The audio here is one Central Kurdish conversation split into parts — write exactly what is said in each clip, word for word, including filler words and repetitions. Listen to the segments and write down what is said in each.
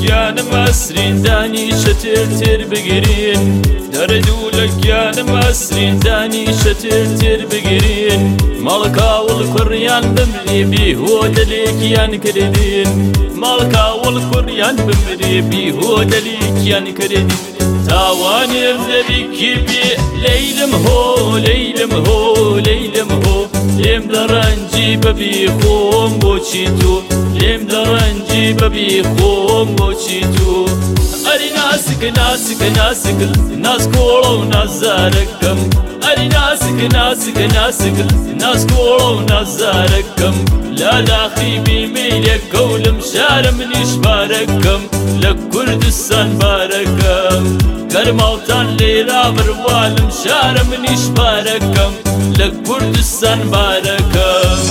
گیانم ئەسرین دانیشە تێر بگرین دەردوو لە گیانم ئەسرین دانیشە تێر بگرین ماڵکاوڵ کوڕیان بمرێ بێهۆ دەلێکیان کردین ماڵکاوڵ کوڕیان بمرێ بێهۆ دەلێکیان کردین تاوانێم دەبی کی بێ لەیلم هۆ لەیلم هۆ لەیلم هۆ لێم دەڕەنجی بەبێ خۆم بۆچی تۆ لێم دەڕەنجی بەبێ خۆم بۆچی تۆ ئەری ناسک ناسک ناسک ناسکۆڵە و نازارەکەم ئەری ناسک ناسک ناسک ناسکۆڵە و نازارەکەم لا داخی بیمەیلێک گەولم شارە منیش بارەکەم لە کوردستان بارەکەم گەرماوتان لێرا بڕوالم شارە منیش بارەکەم لە کوردستان بارەکەم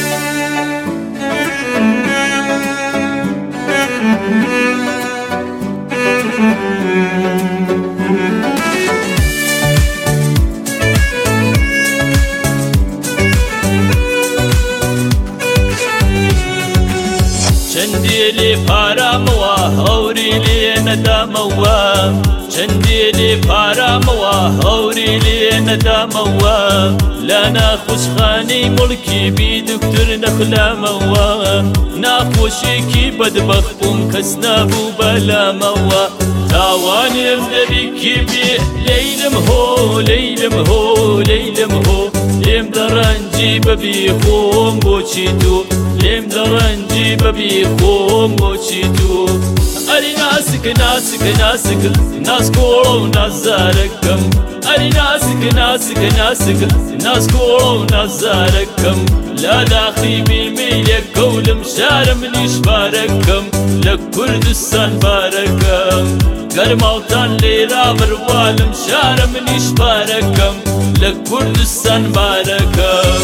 چەندێ لێ پارامەوە هەوری لێ نەدامەوە چەندێ لێ پارامەوە هەوری لێ نەدامەوە لە ناخۆشخانەی موڵکی بی دکتر نەخلامەوە ناخۆشێکی بەدبەخت بووم کەس نابوو بەلامەوە تاوانێم دەبی کی بێ لەیلم هۆ لەیلم هۆ لەیلم هۆ لێم دەڕەنجی بەبێ خۆم بۆچی تۆ لێم دەڕەنجی بەبێ خۆم بۆچی تۆ ئەری ناسک ناسک ناسک ناسکۆڵە و نازارەکەم ئەری ناسک ناسک ناسک ناسکۆڵە و نازارەکەم لا داخی بیمەیلێک گەولم شارە منیش بارەکەم لە کوردستان بارەکەم گەرماوتان لێرا بڕوالم شارە منیش بارەکەم لە کوردستان بارەکەم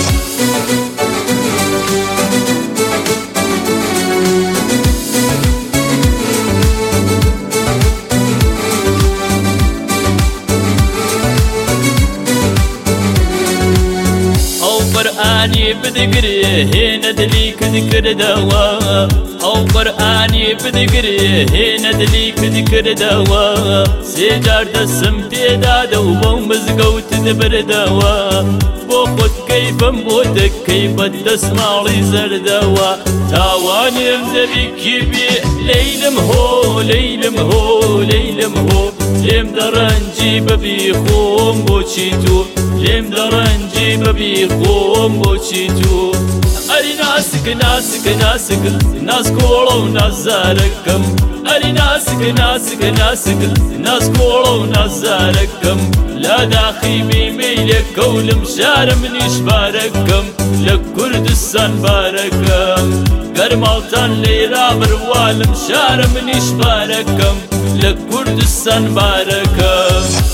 قورآنی بدگرێ هێنە دلی کد کردەوە ئەو قورآنی بدگرێ هێنە دلی کد کردەوە سێ جار دەسم پێدادە و بۆ مزگەوت دەبردەوە بۆ خۆت کەیفم بۆ دەکەی بەدەستماڵی زەردەوە تاوانێم دەبی کی بێ لەیلم هۆ لەیلم هۆ لەیلم هۆ لێم دەڕەنجی بەبێ خۆم بۆچی تۆ لێم دەڕەنجی بەبێ خۆم بۆچی تۆ ئەری ناسک ناسک ناسک ناسکۆڵە و نازارەکەم ئەری ناسک ناسک ناسک ناسکۆڵە و نازارەکەم لا داخی بیمەیلێک گەولم شارە منیش بارەکەم لە کوردستان بارەکەم گەرماوتان لێرا بڕوالم شارە منیش بارەکەم لە کوردستان بارەکەم